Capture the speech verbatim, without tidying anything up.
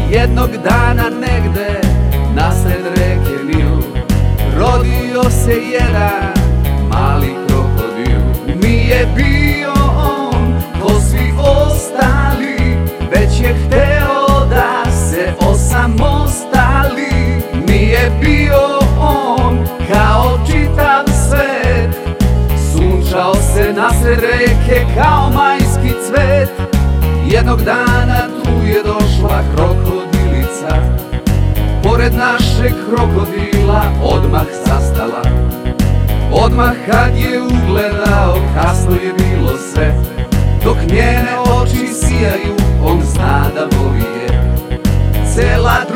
Jednog dana negde nasred reke Nil rodio se jedan mali krokodil. Nije bio on ko svi ostali, već je hteo da se osamostali. Nije bio on kao čitav svet, sunčao se nasred reke kao majski cvet. Jednog dana tu je došla krokodilica, pored našeg krokodila odmah zastala. Odmah kad je ugledao, kasno je bilo sve. Dok njene oči sijaju, on zna da voli je. Cela